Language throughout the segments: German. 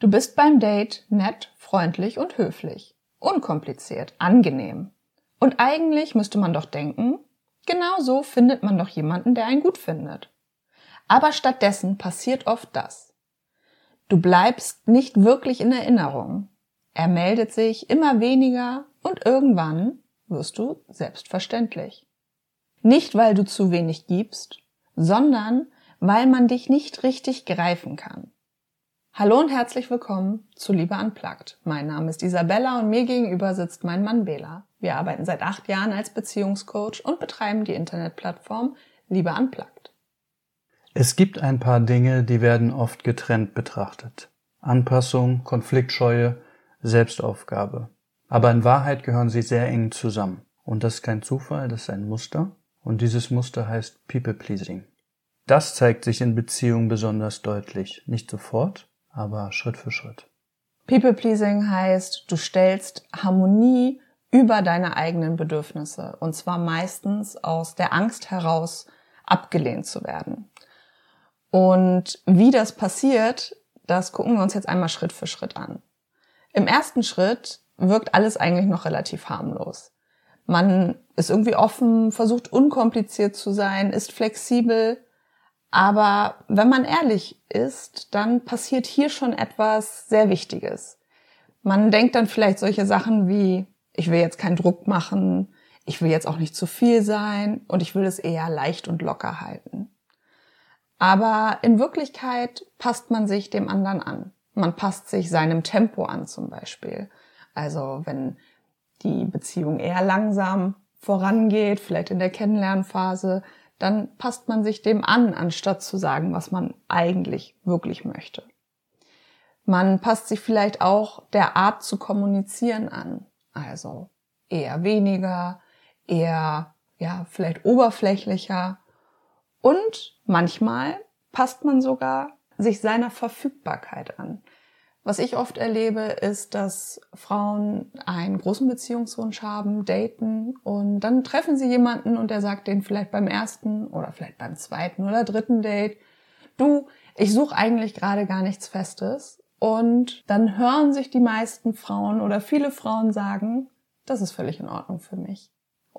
Du bist beim Date nett, freundlich und höflich, unkompliziert, angenehm. Und eigentlich müsste man doch denken, genau so findet man doch jemanden, der einen gut findet. Aber stattdessen passiert oft das. Du bleibst nicht wirklich in Erinnerung. Er meldet sich immer weniger und irgendwann wirst du selbstverständlich. Nicht, weil du zu wenig gibst, sondern weil man dich nicht richtig greifen kann. Hallo und herzlich willkommen zu Liebe Unplugged. Mein Name ist Isabella und mir gegenüber sitzt mein Mann Bela. Wir arbeiten seit 8 Jahren als Beziehungscoach und betreiben die Internetplattform Liebe Unplugged. Es gibt ein paar Dinge, die werden oft getrennt betrachtet. Anpassung, Konfliktscheue, Selbstaufgabe. Aber in Wahrheit gehören sie sehr eng zusammen. Und das ist kein Zufall, das ist ein Muster. Und dieses Muster heißt People-Pleasing. Das zeigt sich in Beziehungen besonders deutlich. Nicht sofort, aber Schritt für Schritt. People-Pleasing heißt, du stellst Harmonie über deine eigenen Bedürfnisse. Und zwar meistens aus der Angst heraus, abgelehnt zu werden. Und wie das passiert, das gucken wir uns jetzt einmal Schritt für Schritt an. Im ersten Schritt wirkt alles eigentlich noch relativ harmlos. Man ist irgendwie offen, versucht unkompliziert zu sein, ist flexibel. Aber wenn man ehrlich ist, dann passiert hier schon etwas sehr Wichtiges. Man denkt dann vielleicht solche Sachen wie, ich will jetzt keinen Druck machen, ich will jetzt auch nicht zu viel sein und ich will es eher leicht und locker halten. Aber in Wirklichkeit passt man sich dem anderen an. Man passt sich seinem Tempo an zum Beispiel. Also wenn die Beziehung eher langsam vorangeht, vielleicht in der Kennenlernphase, dann passt man sich dem an, anstatt zu sagen, was man eigentlich wirklich möchte. Man passt sich vielleicht auch der Art zu kommunizieren an. Also eher weniger, eher vielleicht oberflächlicher. Und manchmal passt man sogar sich seiner Verfügbarkeit an. Was ich oft erlebe, ist, dass Frauen einen großen Beziehungswunsch haben, daten und dann treffen sie jemanden und der sagt denen vielleicht beim ersten oder vielleicht beim zweiten oder dritten Date, du, ich suche eigentlich gerade gar nichts Festes. Und dann hören sich die meisten Frauen oder viele Frauen sagen, das ist völlig in Ordnung für mich.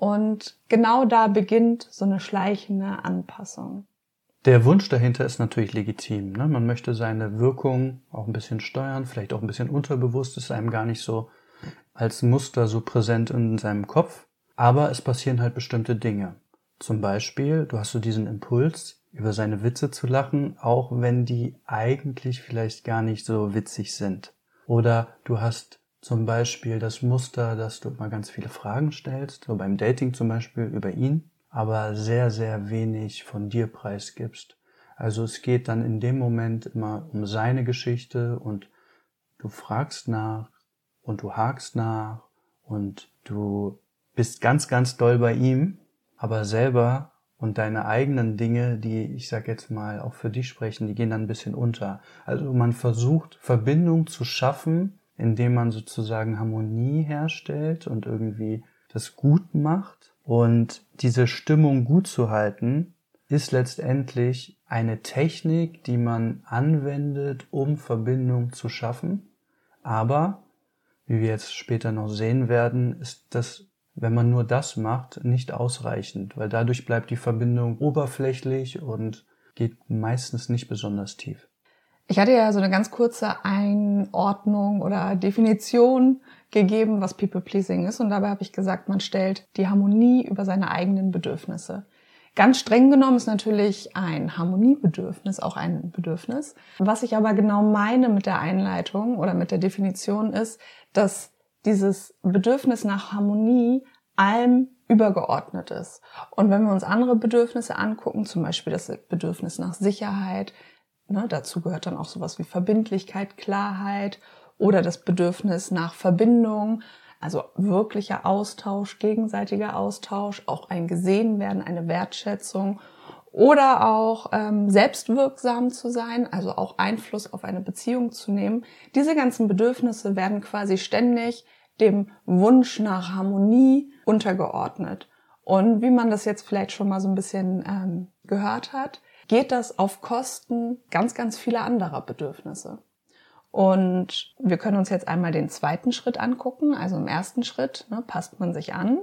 Und genau da beginnt so eine schleichende Anpassung. Der Wunsch dahinter ist natürlich legitim. Ne? Man möchte seine Wirkung auch ein bisschen steuern, vielleicht auch ein bisschen unterbewusst, ist einem gar nicht so als Muster so präsent in seinem Kopf. Aber es passieren halt bestimmte Dinge. Zum Beispiel, du hast so diesen Impuls, über seine Witze zu lachen, auch wenn die eigentlich vielleicht gar nicht so witzig sind. Oder du hast zum Beispiel das Muster, dass du immer ganz viele Fragen stellst, so beim Dating zum Beispiel über ihn, aber sehr, sehr wenig von dir preisgibst. Also es geht dann in dem Moment immer um seine Geschichte und du fragst nach und du hakst nach und du bist ganz, ganz doll bei ihm, aber selber und deine eigenen Dinge, die, ich sag jetzt mal, auch für dich sprechen, die gehen dann ein bisschen unter. Also man versucht, Verbindung zu schaffen, indem man sozusagen Harmonie herstellt und irgendwie das gut macht. Und diese Stimmung gut zu halten, ist letztendlich eine Technik, die man anwendet, um Verbindung zu schaffen. Aber, wie wir jetzt später noch sehen werden, ist das, wenn man nur das macht, nicht ausreichend, weil dadurch bleibt die Verbindung oberflächlich und geht meistens nicht besonders tief. Ich hatte ja so eine ganz kurze Einordnung oder Definition gegeben, was People-Pleasing ist. Und dabei habe ich gesagt, man stellt die Harmonie über seine eigenen Bedürfnisse. Ganz streng genommen ist natürlich ein Harmoniebedürfnis auch ein Bedürfnis. Was ich aber genau meine mit der Einleitung oder mit der Definition ist, dass dieses Bedürfnis nach Harmonie allem übergeordnet ist. Und wenn wir uns andere Bedürfnisse angucken, zum Beispiel das Bedürfnis nach Sicherheit, dazu gehört dann auch sowas wie Verbindlichkeit, Klarheit oder das Bedürfnis nach Verbindung, also wirklicher Austausch, gegenseitiger Austausch, auch ein Gesehenwerden, eine Wertschätzung oder auch selbstwirksam zu sein, also auch Einfluss auf eine Beziehung zu nehmen. Diese ganzen Bedürfnisse werden quasi ständig dem Wunsch nach Harmonie untergeordnet. Und wie man das jetzt vielleicht schon mal so ein bisschen gehört hat, geht das auf Kosten ganz, ganz vieler anderer Bedürfnisse. Und wir können uns jetzt einmal den zweiten Schritt angucken. Also im ersten Schritt passt man sich an.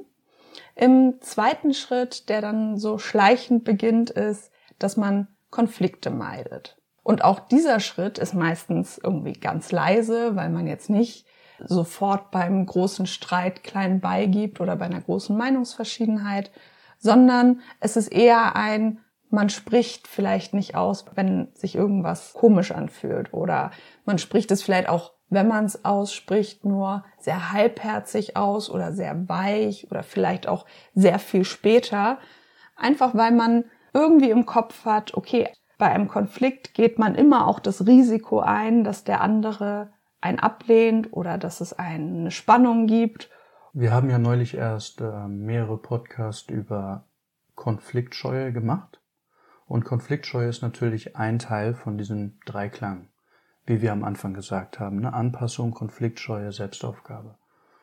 Im zweiten Schritt, der dann so schleichend beginnt, ist, dass man Konflikte meidet. Und auch dieser Schritt ist meistens irgendwie ganz leise, weil man jetzt nicht sofort beim großen Streit klein beigibt oder bei einer großen Meinungsverschiedenheit, sondern es ist eher man spricht vielleicht nicht aus, wenn sich irgendwas komisch anfühlt, oder man spricht es vielleicht auch, wenn man es ausspricht, nur sehr halbherzig aus oder sehr weich oder vielleicht auch sehr viel später, einfach weil man irgendwie im Kopf hat, okay, bei einem Konflikt geht man immer auch das Risiko ein, dass der andere einen ablehnt oder dass es eine Spannung gibt. Wir haben ja neulich erst mehrere Podcasts über Konfliktscheue gemacht. Und Konfliktscheue ist natürlich ein Teil von diesem Dreiklang, wie wir am Anfang gesagt haben, ne? Anpassung, Konfliktscheue, Selbstaufgabe.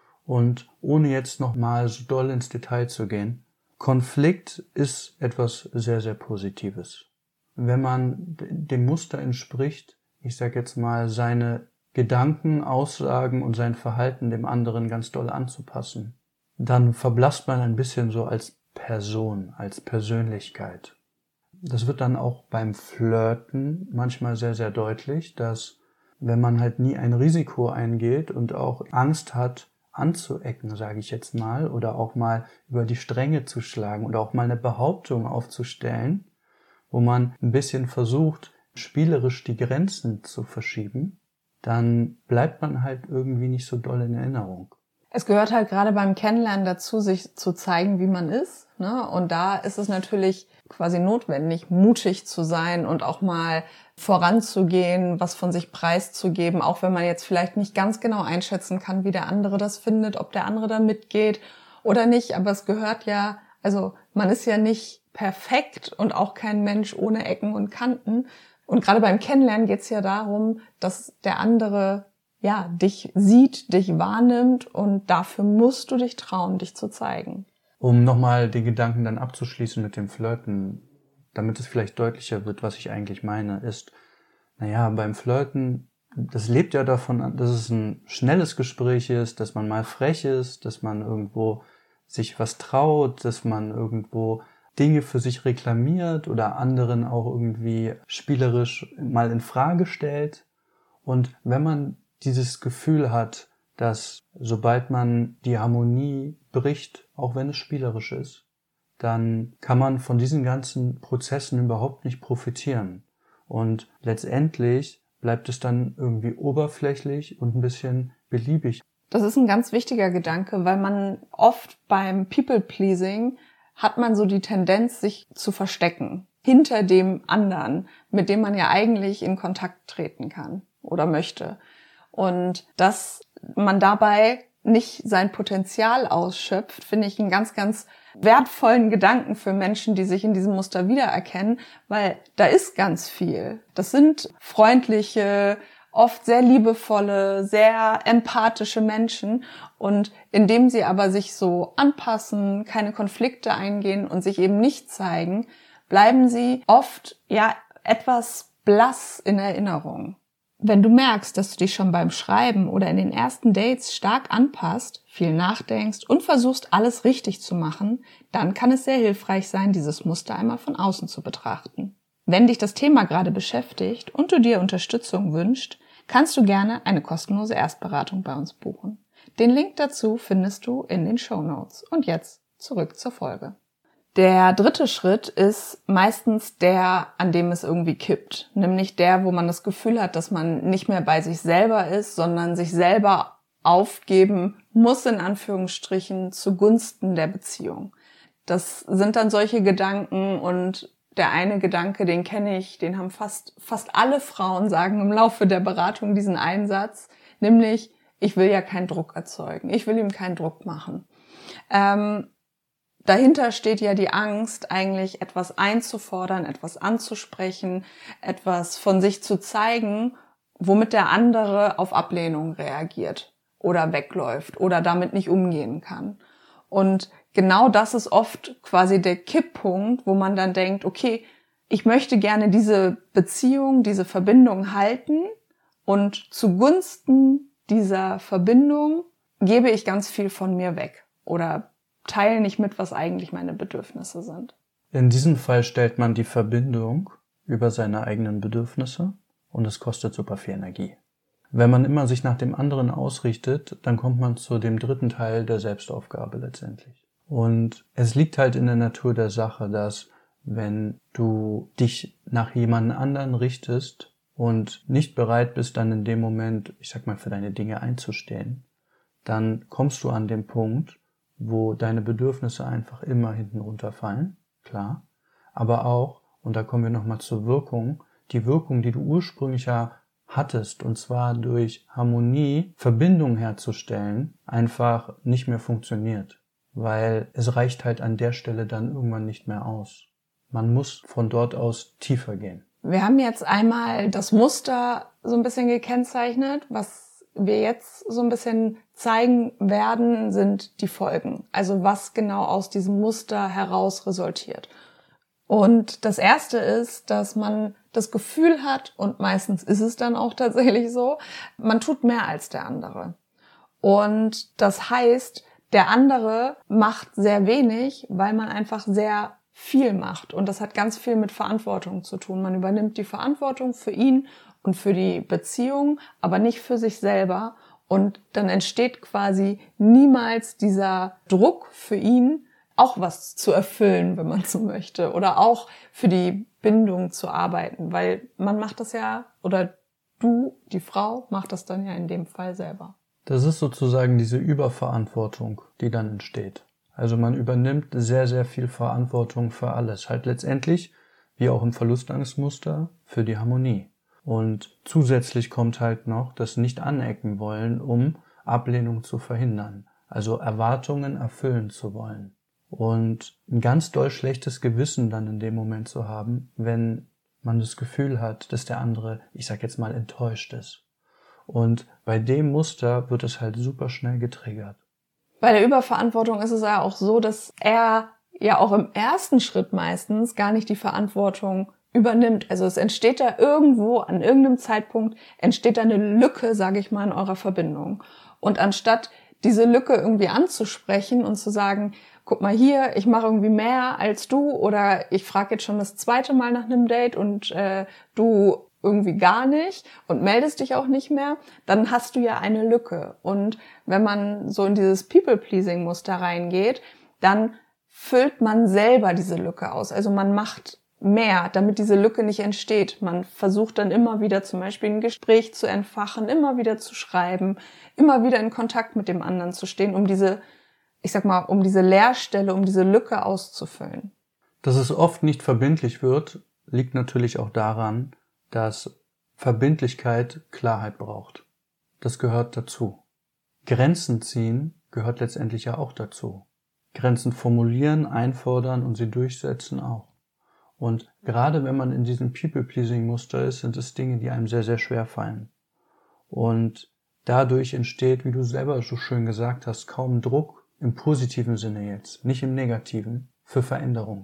Und ohne jetzt nochmal so doll ins Detail zu gehen, Konflikt ist etwas sehr, sehr Positives. Wenn man dem Muster entspricht, ich sage jetzt mal, seine Gedanken, Aussagen und sein Verhalten dem anderen ganz doll anzupassen, dann verblasst man ein bisschen so als Person, als Persönlichkeit. Das wird dann auch beim Flirten manchmal sehr, sehr deutlich, dass wenn man halt nie ein Risiko eingeht und auch Angst hat, anzuecken, sage ich jetzt mal, oder auch mal über die Stränge zu schlagen oder auch mal eine Behauptung aufzustellen, wo man ein bisschen versucht, spielerisch die Grenzen zu verschieben, dann bleibt man halt irgendwie nicht so doll in Erinnerung. Es gehört halt gerade beim Kennenlernen dazu, sich zu zeigen, wie man ist, ne? Und da ist es natürlich quasi notwendig, mutig zu sein und auch mal voranzugehen, was von sich preiszugeben, auch wenn man jetzt vielleicht nicht ganz genau einschätzen kann, wie der andere das findet, ob der andere da mitgeht oder nicht. Aber es gehört ja, also man ist ja nicht perfekt und auch kein Mensch ohne Ecken und Kanten. Und gerade beim Kennenlernen geht es ja darum, dass der andere dich sieht, dich wahrnimmt, und dafür musst du dich trauen, dich zu zeigen. Um nochmal den Gedanken dann abzuschließen mit dem Flirten, damit es vielleicht deutlicher wird, was ich eigentlich meine, ist, beim Flirten, das lebt ja davon, dass es ein schnelles Gespräch ist, dass man mal frech ist, dass man irgendwo sich was traut, dass man irgendwo Dinge für sich reklamiert oder anderen auch irgendwie spielerisch mal in Frage stellt. Und wenn man dieses Gefühl hat, dass sobald man die Harmonie bricht, auch wenn es spielerisch ist, dann kann man von diesen ganzen Prozessen überhaupt nicht profitieren. Und letztendlich bleibt es dann irgendwie oberflächlich und ein bisschen beliebig. Das ist ein ganz wichtiger Gedanke, weil man oft beim People-Pleasing hat man so die Tendenz, sich zu verstecken hinter dem anderen, mit dem man ja eigentlich in Kontakt treten kann oder möchte. Und dass man dabei nicht sein Potenzial ausschöpft, finde ich einen ganz, ganz wertvollen Gedanken für Menschen, die sich in diesem Muster wiedererkennen, weil da ist ganz viel. Das sind freundliche, oft sehr liebevolle, sehr empathische Menschen, und indem sie aber sich so anpassen, keine Konflikte eingehen und sich eben nicht zeigen, bleiben sie oft etwas blass in Erinnerung. Wenn du merkst, dass du dich schon beim Schreiben oder in den ersten Dates stark anpasst, viel nachdenkst und versuchst, alles richtig zu machen, dann kann es sehr hilfreich sein, dieses Muster einmal von außen zu betrachten. Wenn dich das Thema gerade beschäftigt und du dir Unterstützung wünschst, kannst du gerne eine kostenlose Erstberatung bei uns buchen. Den Link dazu findest du in den Shownotes. Und jetzt zurück zur Folge. Der dritte Schritt ist meistens der, an dem es irgendwie kippt. Nämlich der, wo man das Gefühl hat, dass man nicht mehr bei sich selber ist, sondern sich selber aufgeben muss, in Anführungsstrichen, zugunsten der Beziehung. Das sind dann solche Gedanken, und der eine Gedanke, den kenne ich, den haben fast alle Frauen, sagen im Laufe der Beratung diesen Einsatz, nämlich, ich will ja keinen Druck erzeugen, ich will ihm keinen Druck machen. Dahinter steht ja die Angst, eigentlich etwas einzufordern, etwas anzusprechen, etwas von sich zu zeigen, womit der andere auf Ablehnung reagiert oder wegläuft oder damit nicht umgehen kann. Und genau das ist oft quasi der Kipppunkt, wo man dann denkt, okay, ich möchte gerne diese Beziehung, diese Verbindung halten, Und zugunsten dieser Verbindung gebe ich ganz viel von mir weg oder teile nicht mit, was eigentlich meine Bedürfnisse sind. In diesem Fall stellt man die Verbindung über seine eigenen Bedürfnisse und es kostet super viel Energie. Wenn man immer sich nach dem anderen ausrichtet, dann kommt man zu dem dritten Teil der Selbstaufgabe letztendlich. Und es liegt halt in der Natur der Sache, dass wenn du dich nach jemand anderen richtest und nicht bereit bist, dann in dem Moment, ich sag mal, für deine Dinge einzustehen, dann kommst du an den Punkt, wo deine Bedürfnisse einfach immer hinten runterfallen, klar, aber auch, und da kommen wir nochmal zur Wirkung, die Wirkung, die du ursprünglich ja hattest, und zwar durch Harmonie, Verbindung herzustellen, einfach nicht mehr funktioniert, weil es reicht halt an der Stelle dann irgendwann nicht mehr aus. Man muss von dort aus tiefer gehen. Wir haben jetzt einmal das Muster so ein bisschen gekennzeichnet. Was wir jetzt so ein bisschen zeigen werden, sind die Folgen. Also was genau aus diesem Muster heraus resultiert. Und das erste ist, dass man das Gefühl hat, und meistens ist es dann auch tatsächlich so, man tut mehr als der andere. Und das heißt, der andere macht sehr wenig, weil man einfach sehr viel macht. Und das hat ganz viel mit Verantwortung zu tun. Man übernimmt die Verantwortung für ihn und für die Beziehung, aber nicht für sich selber. Und dann entsteht quasi niemals dieser Druck für ihn, auch was zu erfüllen, wenn man so möchte, oder auch für die Bindung zu arbeiten, weil man macht das ja, oder du, die Frau, macht das dann ja in dem Fall selber. Das ist sozusagen diese Überverantwortung, die dann entsteht. Also man übernimmt sehr, sehr viel Verantwortung für alles. Halt letztendlich, wie auch im Verlustangstmuster, für die Harmonie. Und zusätzlich kommt halt noch das Nicht-Anecken wollen, um Ablehnung zu verhindern. Also Erwartungen erfüllen zu wollen. Und ein ganz doll schlechtes Gewissen dann in dem Moment zu haben, wenn man das Gefühl hat, dass der andere, ich sag jetzt mal, enttäuscht ist. Und bei dem Muster wird es halt super schnell getriggert. Bei der Überverantwortung ist es ja auch so, dass er ja auch im ersten Schritt meistens gar nicht die Verantwortung übernimmt. Also es entsteht da irgendwo, an irgendeinem Zeitpunkt, entsteht da eine Lücke, sage ich mal, in eurer Verbindung. Und anstatt diese Lücke irgendwie anzusprechen und zu sagen, guck mal hier, ich mache irgendwie mehr als du, oder ich frage jetzt schon das zweite Mal nach einem Date und du irgendwie gar nicht und meldest dich auch nicht mehr, dann hast du ja eine Lücke. Und wenn man so in dieses People-Pleasing-Muster reingeht, dann füllt man selber diese Lücke aus. Also man macht mehr, damit diese Lücke nicht entsteht. Man versucht dann immer wieder zum Beispiel ein Gespräch zu entfachen, immer wieder zu schreiben, immer wieder in Kontakt mit dem anderen zu stehen, um diese, ich sag mal, um diese Leerstelle, um diese Lücke auszufüllen. Dass es oft nicht verbindlich wird, liegt natürlich auch daran, dass Verbindlichkeit Klarheit braucht. Das gehört dazu. Grenzen ziehen gehört letztendlich ja auch dazu. Grenzen formulieren, einfordern und sie durchsetzen auch. Und gerade wenn man in diesem People-Pleasing-Muster ist, sind es Dinge, die einem sehr, sehr schwer fallen. Und dadurch entsteht, wie du selber so schön gesagt hast, kaum Druck, im positiven Sinne jetzt, nicht im negativen, für Veränderung.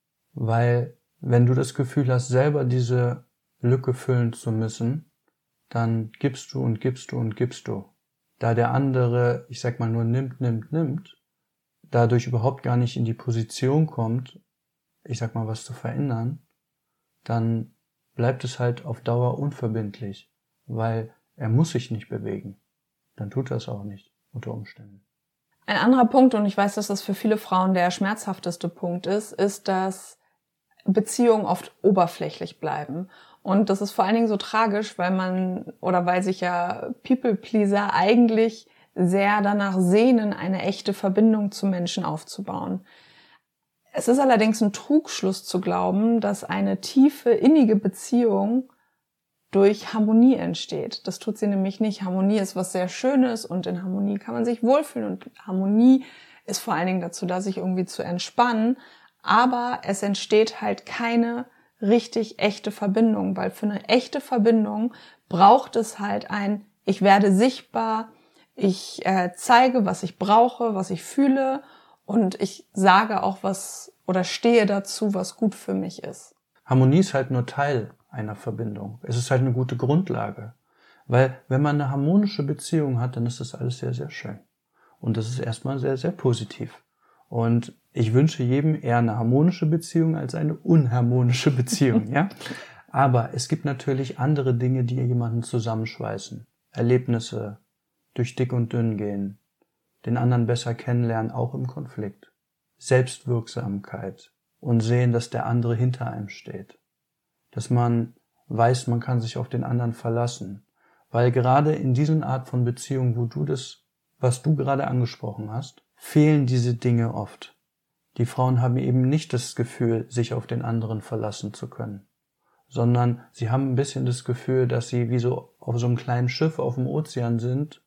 Weil wenn du das Gefühl hast, selber diese Lücke füllen zu müssen, dann gibst du und gibst du und gibst du. Da der andere, ich sag mal nur nimmt, dadurch überhaupt gar nicht in die Position kommt, ich sag mal was zu verändern, dann bleibt es halt auf Dauer unverbindlich, weil er muss sich nicht bewegen. Dann tut er es auch nicht, unter Umständen. Ein anderer Punkt, und ich weiß, dass das für viele Frauen der schmerzhafteste Punkt ist, dass Beziehungen oft oberflächlich bleiben. Und das ist vor allen Dingen so tragisch, weil sich ja People-Pleaser eigentlich sehr danach sehnen, eine echte Verbindung zu Menschen aufzubauen. Es ist allerdings ein Trugschluss zu glauben, dass eine tiefe, innige Beziehung durch Harmonie entsteht. Das tut sie nämlich nicht. Harmonie ist was sehr Schönes und in Harmonie kann man sich wohlfühlen und Harmonie ist vor allen Dingen dazu da, sich irgendwie zu entspannen. Aber es entsteht halt keine richtig echte Verbindung, weil für eine echte Verbindung braucht es halt ich werde sichtbar, ich zeige, was ich brauche, was ich fühle und ich sage auch oder stehe dazu, was gut für mich ist. Harmonie ist halt nur Teil einer Verbindung. Es ist halt eine gute Grundlage, Weil wenn man eine harmonische Beziehung hat, dann ist das alles sehr, sehr schön. Und das ist erstmal sehr, sehr positiv. Und ich wünsche jedem eher eine harmonische Beziehung als eine unharmonische Beziehung, ja. Aber es gibt natürlich andere Dinge, die jemanden zusammenschweißen. Erlebnisse, durch dick und dünn gehen, den anderen besser kennenlernen, auch im Konflikt. Selbstwirksamkeit und sehen, dass der andere hinter einem steht. Dass man weiß, man kann sich auf den anderen verlassen. Weil gerade in diesen Art von Beziehungen, wo du das, was du gerade angesprochen hast, fehlen diese Dinge oft. Die Frauen haben eben nicht das Gefühl, sich auf den anderen verlassen zu können, sondern sie haben ein bisschen das Gefühl, dass sie wie so auf so einem kleinen Schiff auf dem Ozean sind,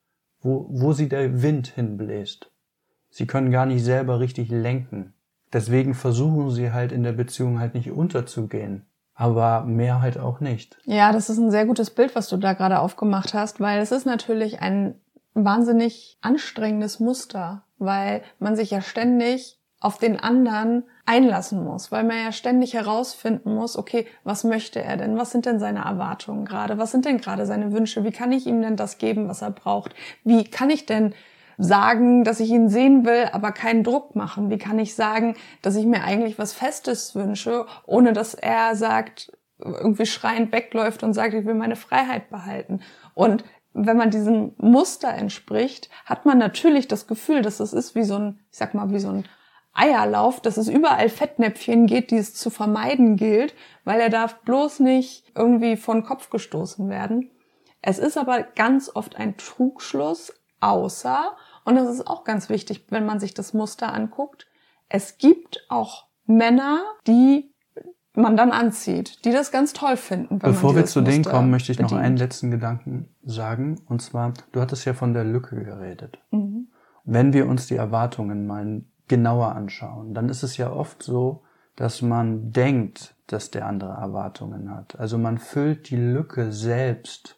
wo sie der Wind hinbläst. Sie können gar nicht selber richtig lenken. Deswegen versuchen sie halt in der Beziehung halt nicht unterzugehen. Aber mehr halt auch nicht. Ja, das ist ein sehr gutes Bild, was du da gerade aufgemacht hast, weil es ist natürlich ein wahnsinnig anstrengendes Muster, weil man sich ja ständig auf den anderen einlassen muss, weil man ja ständig herausfinden muss, okay, was möchte er denn? Was sind denn seine Erwartungen gerade? Was sind denn gerade seine Wünsche? Wie kann ich ihm denn das geben, was er braucht? Wie kann ich denn sagen, dass ich ihn sehen will, aber keinen Druck machen? Wie kann ich sagen, dass ich mir eigentlich was Festes wünsche, ohne dass er sagt, irgendwie schreiend wegläuft und sagt, ich will meine Freiheit behalten? Und wenn man diesem Muster entspricht, hat man natürlich das Gefühl, dass es ist wie so ein, ich sag mal, wie so ein Eierlauf, dass es überall Fettnäpfchen geht, die es zu vermeiden gilt, weil er darf bloß nicht irgendwie vor den Kopf gestoßen werden. Es ist aber ganz oft ein Trugschluss, außer, und das ist auch ganz wichtig, wenn man sich das Muster anguckt, es gibt auch Männer, die man dann anzieht, die das ganz toll finden. Bevor wir zu denen kommen, möchte ich noch einen letzten Gedanken sagen. Und zwar, du hattest ja von der Lücke geredet. Mhm. Wenn wir uns die Erwartungen mal genauer anschauen, dann ist es ja oft so, dass man denkt, dass der andere Erwartungen hat. Also man füllt die Lücke selbst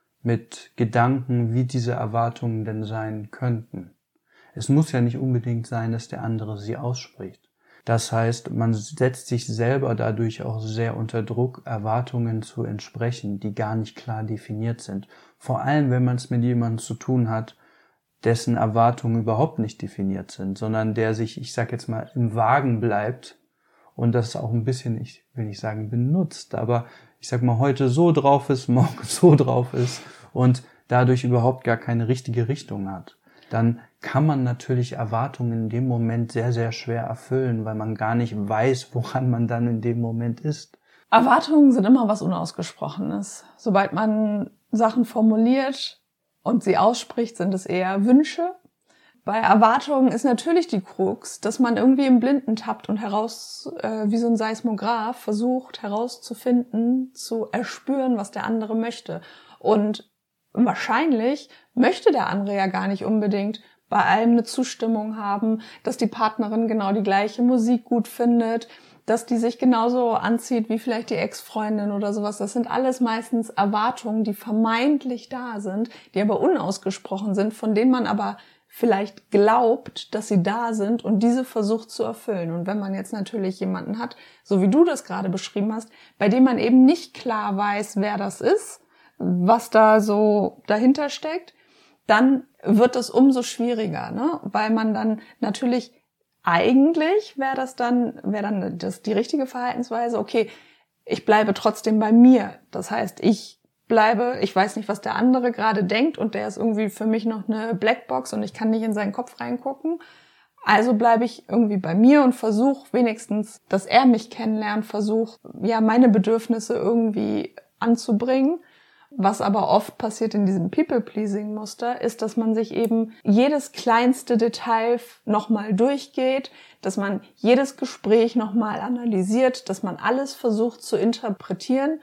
mit Gedanken, wie diese Erwartungen denn sein könnten. Es muss ja nicht unbedingt sein, dass der andere sie ausspricht. Das heißt, man setzt sich selber dadurch auch sehr unter Druck, Erwartungen zu entsprechen, die gar nicht klar definiert sind. Vor allem, wenn man es mit jemandem zu tun hat, dessen Erwartungen überhaupt nicht definiert sind, sondern der sich, ich sag jetzt mal, im Wagen bleibt und das auch ein bisschen, ich will nicht sagen benutzt, aber ich sag mal, heute so drauf ist, morgen so drauf ist und dadurch überhaupt gar keine richtige Richtung hat. Dann kann man natürlich Erwartungen in dem Moment sehr, sehr schwer erfüllen, weil man gar nicht weiß, woran man dann in dem Moment ist. Erwartungen sind immer was Unausgesprochenes. Sobald man Sachen formuliert und sie ausspricht, sind es eher Wünsche. Bei Erwartungen ist natürlich die Krux, dass man irgendwie im Blinden tappt und wie so ein Seismograph versucht herauszufinden, zu erspüren, was der andere möchte. Und wahrscheinlich möchte der andere ja gar nicht unbedingt bei allem eine Zustimmung haben, dass die Partnerin genau die gleiche Musik gut findet, dass die sich genauso anzieht wie vielleicht die Ex-Freundin oder sowas. Das sind alles meistens Erwartungen, die vermeintlich da sind, die aber unausgesprochen sind, von denen man aber vielleicht glaubt, dass sie da sind und diese versucht zu erfüllen. Und wenn man jetzt natürlich jemanden hat, so wie du das gerade beschrieben hast, bei dem man eben nicht klar weiß, wer das ist, was da so dahinter steckt, dann wird es umso schwieriger, ne? Weil man dann natürlich eigentlich wäre dann das die richtige Verhaltensweise. Okay, ich bleibe trotzdem bei mir. Das heißt, ich weiß nicht, was der andere gerade denkt und der ist irgendwie für mich noch eine Blackbox und ich kann nicht in seinen Kopf reingucken. Also bleibe ich irgendwie bei mir und versuche wenigstens, dass er mich kennenlernt, versuche ja meine Bedürfnisse irgendwie anzubringen. Was aber oft passiert in diesem People-Pleasing-Muster, ist, dass man sich eben jedes kleinste Detail nochmal durchgeht, dass man jedes Gespräch nochmal analysiert, dass man alles versucht zu interpretieren,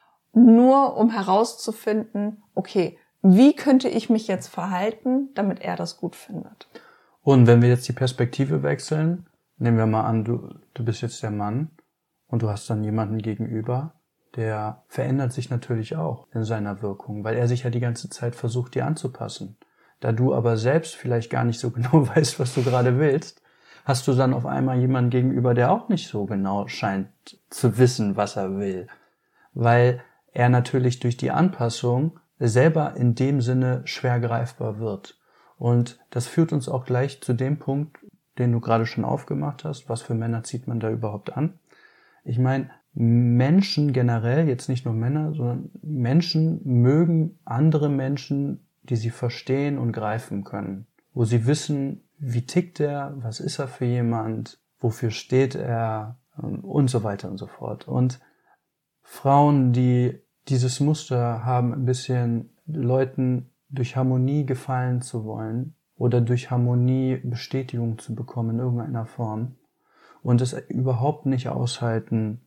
nur um herauszufinden, okay, wie könnte ich mich jetzt verhalten, damit er das gut findet. Und wenn wir jetzt die Perspektive wechseln, nehmen wir mal an, du bist jetzt der Mann und du hast dann jemanden gegenüber, der verändert sich natürlich auch in seiner Wirkung, weil er sich ja die ganze Zeit versucht, dir anzupassen. Da du aber selbst vielleicht gar nicht so genau weißt, was du gerade willst, hast du dann auf einmal jemanden gegenüber, der auch nicht so genau scheint zu wissen, was er will. Weil er natürlich durch die Anpassung selber in dem Sinne schwer greifbar wird. Und das führt uns auch gleich zu dem Punkt, den du gerade schon aufgemacht hast. Was für Männer zieht man da überhaupt an? Ich meine, Menschen generell, jetzt nicht nur Männer, sondern Menschen mögen andere Menschen, die sie verstehen und greifen können. Wo sie wissen, wie tickt er, was ist er für jemand, wofür steht er und so weiter und so fort. Und Frauen, die dieses Muster haben, ein bisschen Leuten durch Harmonie gefallen zu wollen oder durch Harmonie Bestätigung zu bekommen in irgendeiner Form und es überhaupt nicht aushalten,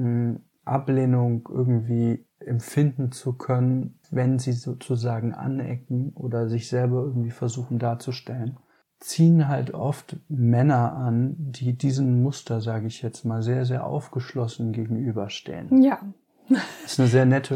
Ablehnung irgendwie empfinden zu können, wenn sie sozusagen anecken oder sich selber irgendwie versuchen darzustellen, ziehen halt oft Männer an, die diesem Muster, sage ich jetzt mal, sehr, sehr aufgeschlossen gegenüberstehen. Ja. Das ist eine sehr nette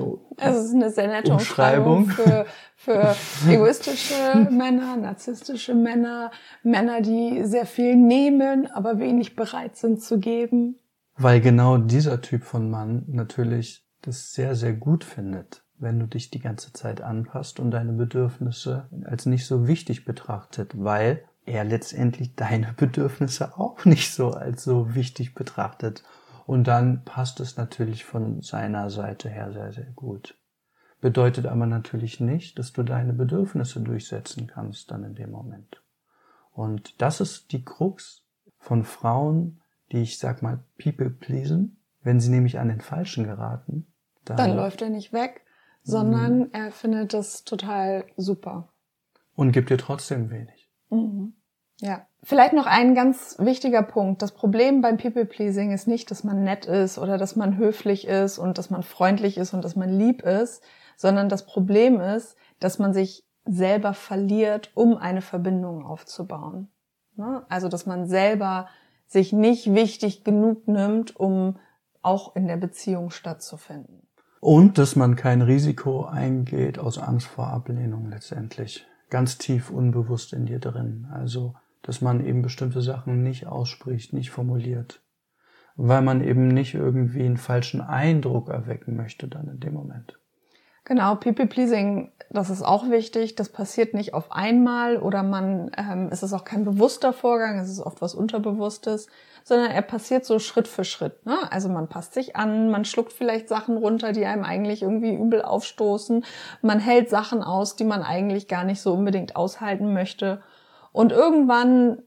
Umschreibung für egoistische Männer, narzisstische Männer, Männer, die sehr viel nehmen, aber wenig bereit sind zu geben. Weil genau dieser Typ von Mann natürlich das sehr, sehr gut findet, wenn du dich die ganze Zeit anpasst und deine Bedürfnisse als nicht so wichtig betrachtet, weil er letztendlich deine Bedürfnisse auch nicht so als so wichtig betrachtet. Und dann passt es natürlich von seiner Seite her sehr, sehr gut. Bedeutet aber natürlich nicht, dass du deine Bedürfnisse durchsetzen kannst dann in dem Moment. Und das ist die Krux von Frauen, die ich sag mal people pleasen. Wenn sie nämlich an den Falschen geraten, dann läuft er nicht weg, sondern er findet das total super. Und gibt dir trotzdem wenig. Mhm. Ja. Vielleicht noch ein ganz wichtiger Punkt. Das Problem beim People-Pleasing ist nicht, dass man nett ist oder dass man höflich ist und dass man freundlich ist und dass man lieb ist, sondern das Problem ist, dass man sich selber verliert, um eine Verbindung aufzubauen. Also, dass man selber sich nicht wichtig genug nimmt, um auch in der Beziehung stattzufinden. Und dass man kein Risiko eingeht aus Angst vor Ablehnung letztendlich. Ganz tief unbewusst in dir drin. Also, dass man eben bestimmte Sachen nicht ausspricht, nicht formuliert. Weil man eben nicht irgendwie einen falschen Eindruck erwecken möchte dann in dem Moment. Genau, People-Pleasing, das ist auch wichtig. Das passiert nicht auf einmal oder es ist auch kein bewusster Vorgang, es ist oft was Unterbewusstes, sondern er passiert so Schritt für Schritt. Ne? Also man passt sich an, man schluckt vielleicht Sachen runter, die einem eigentlich irgendwie übel aufstoßen. Man hält Sachen aus, die man eigentlich gar nicht so unbedingt aushalten möchte. Und irgendwann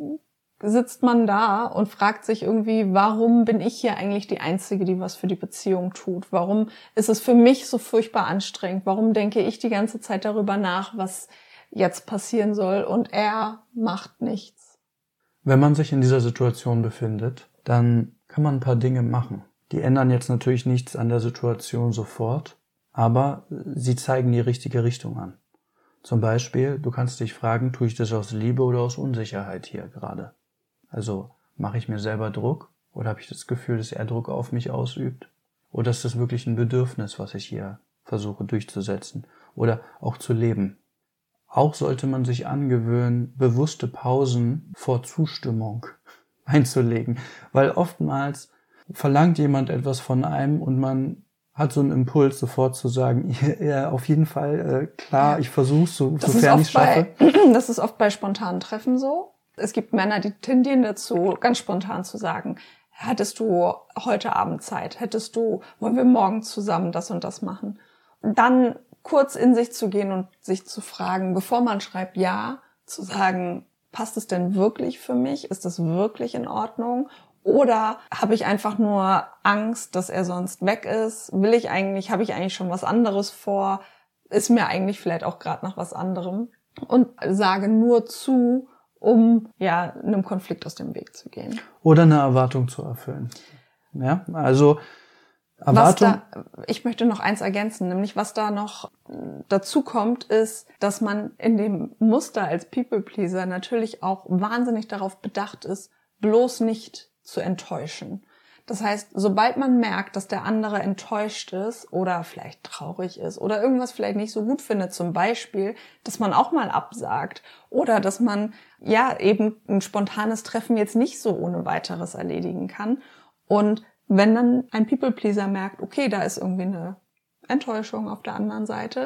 sitzt man da und fragt sich irgendwie, warum bin ich hier eigentlich die Einzige, die was für die Beziehung tut? Warum ist es für mich so furchtbar anstrengend? Warum denke ich die ganze Zeit darüber nach, was jetzt passieren soll? Und er macht nichts. Wenn man sich in dieser Situation befindet, dann kann man ein paar Dinge machen. Die ändern jetzt natürlich nichts an der Situation sofort, aber sie zeigen die richtige Richtung an. Zum Beispiel, du kannst dich fragen, tue ich das aus Liebe oder aus Unsicherheit hier gerade? Also, mache ich mir selber Druck oder habe ich das Gefühl, dass er Druck auf mich ausübt? Oder ist das wirklich ein Bedürfnis, was ich hier versuche durchzusetzen oder auch zu leben? Auch sollte man sich angewöhnen, bewusste Pausen vor Zustimmung einzulegen, weil oftmals verlangt jemand etwas von einem und man hat so einen Impuls, sofort zu sagen, ja, auf jeden Fall, klar, ich versuche sofern ich es schaffe. Das ist oft bei spontanen Treffen so. Es gibt Männer, die tendieren dazu, ganz spontan zu sagen, hättest du heute Abend Zeit? Wollen wir morgen zusammen das und das machen? Und dann kurz in sich zu gehen und sich zu fragen, bevor man schreibt ja, zu sagen, passt es denn wirklich für mich? Ist das wirklich in Ordnung? Oder habe ich einfach nur Angst, dass er sonst weg ist? Habe ich eigentlich schon was anderes vor? Ist mir eigentlich vielleicht auch gerade nach was anderem? Und sage nur zu, um einem Konflikt aus dem Weg zu gehen. Oder eine Erwartung zu erfüllen. Ja, also Erwartung. Ich möchte noch eins ergänzen, nämlich was da noch dazu kommt, ist, dass man in dem Muster als People-Pleaser natürlich auch wahnsinnig darauf bedacht ist, bloß nicht zu enttäuschen. Das heißt, sobald man merkt, dass der andere enttäuscht ist oder vielleicht traurig ist oder irgendwas vielleicht nicht so gut findet, zum Beispiel, dass man auch mal absagt oder dass man eben ein spontanes Treffen jetzt nicht so ohne weiteres erledigen kann. Und wenn dann ein People-Pleaser merkt, okay, da ist irgendwie eine Enttäuschung auf der anderen Seite,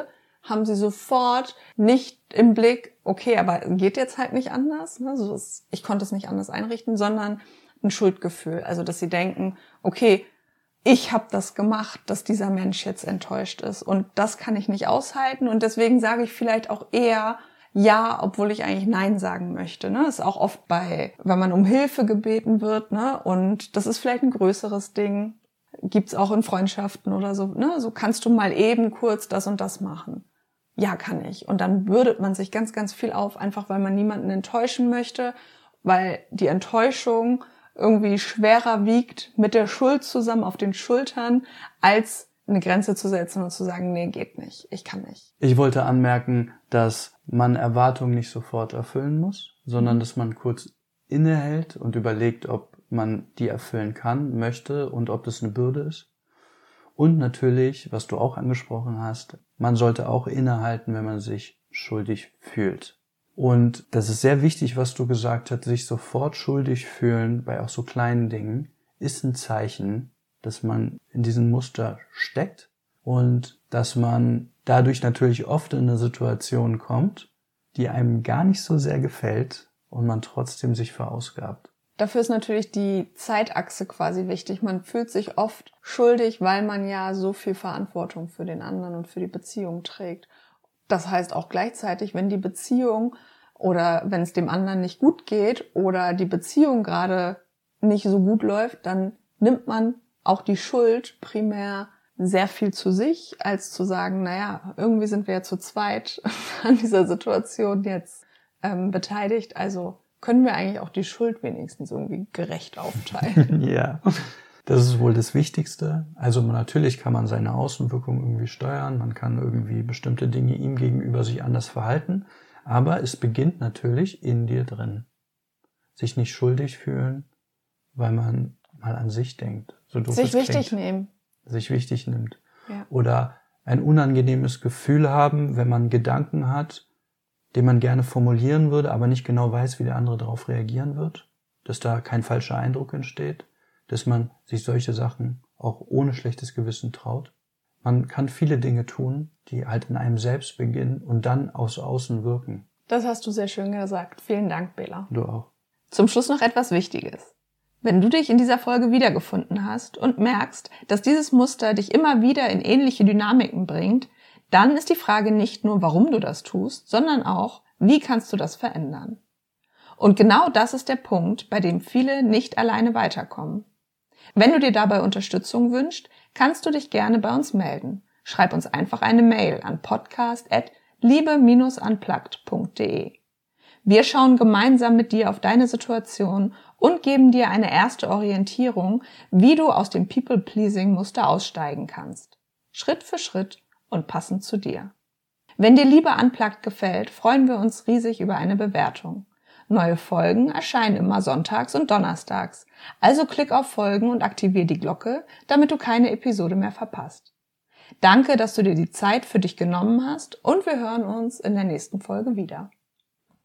haben sie sofort nicht im Blick, okay, aber geht jetzt halt nicht anders, ne? So ist, ich konnte es nicht anders einrichten, sondern ein Schuldgefühl. Also, dass sie denken, okay, ich habe das gemacht, dass dieser Mensch jetzt enttäuscht ist und das kann ich nicht aushalten und deswegen sage ich vielleicht auch eher ja, obwohl ich eigentlich Nein sagen möchte. Ne? Das ist auch oft wenn man um Hilfe gebeten wird, ne? Und das ist vielleicht ein größeres Ding, gibt's auch in Freundschaften oder so, ne? So kannst du mal eben kurz das und das machen. Ja, kann ich. Und dann bürdet man sich ganz, ganz viel auf, einfach weil man niemanden enttäuschen möchte, weil die Enttäuschung irgendwie schwerer wiegt mit der Schuld zusammen auf den Schultern, als eine Grenze zu setzen und zu sagen, nee, geht nicht, ich kann nicht. Ich wollte anmerken, dass man Erwartungen nicht sofort erfüllen muss, sondern dass man kurz innehält und überlegt, ob man die erfüllen kann, möchte und ob das eine Bürde ist. Und natürlich, was du auch angesprochen hast, man sollte auch innehalten, wenn man sich schuldig fühlt. Und das ist sehr wichtig, was du gesagt hast, sich sofort schuldig fühlen bei auch so kleinen Dingen, ist ein Zeichen, dass man in diesem Muster steckt und dass man dadurch natürlich oft in eine Situation kommt, die einem gar nicht so sehr gefällt und man trotzdem sich verausgabt. Dafür ist natürlich die Zeitachse quasi wichtig. Man fühlt sich oft schuldig, weil man ja so viel Verantwortung für den anderen und für die Beziehung trägt. Das heißt auch gleichzeitig, wenn die Beziehung oder wenn es dem anderen nicht gut geht oder die Beziehung gerade nicht so gut läuft, dann nimmt man auch die Schuld primär sehr viel zu sich, als zu sagen, naja, irgendwie sind wir ja zu zweit an dieser Situation jetzt beteiligt, also können wir eigentlich auch die Schuld wenigstens irgendwie gerecht aufteilen. Ja, das ist wohl das Wichtigste. Also natürlich kann man seine Außenwirkung irgendwie steuern, man kann irgendwie bestimmte Dinge ihm gegenüber sich anders verhalten, aber es beginnt natürlich in dir drin. Sich nicht schuldig fühlen, weil man mal an sich denkt. So doof sich es wichtig klingt. nehmen. Sich wichtig nimmt. Ja. Oder ein unangenehmes Gefühl haben, wenn man Gedanken hat, den man gerne formulieren würde, aber nicht genau weiß, wie der andere darauf reagieren wird, dass da kein falscher Eindruck entsteht, dass man sich solche Sachen auch ohne schlechtes Gewissen traut. Man kann viele Dinge tun, die halt in einem selbst beginnen und dann aus außen wirken. Das hast du sehr schön gesagt. Vielen Dank, Bela. Du auch. Zum Schluss noch etwas Wichtiges. Wenn du dich in dieser Folge wiedergefunden hast und merkst, dass dieses Muster dich immer wieder in ähnliche Dynamiken bringt, dann ist die Frage nicht nur, warum du das tust, sondern auch, wie kannst du das verändern? Und genau das ist der Punkt, bei dem viele nicht alleine weiterkommen. Wenn du dir dabei Unterstützung wünschst, kannst du dich gerne bei uns melden. Schreib uns einfach eine Mail an podcast@liebe-unplugged.de. Wir schauen gemeinsam mit dir auf deine Situation und geben dir eine erste Orientierung, wie du aus dem People-Pleasing-Muster aussteigen kannst. Schritt für Schritt und passend zu dir. Wenn dir Liebe Unplugged gefällt, freuen wir uns riesig über eine Bewertung. Neue Folgen erscheinen immer sonntags und donnerstags. Also klick auf Folgen und aktiviere die Glocke, damit du keine Episode mehr verpasst. Danke, dass du dir die Zeit für dich genommen hast und wir hören uns in der nächsten Folge wieder.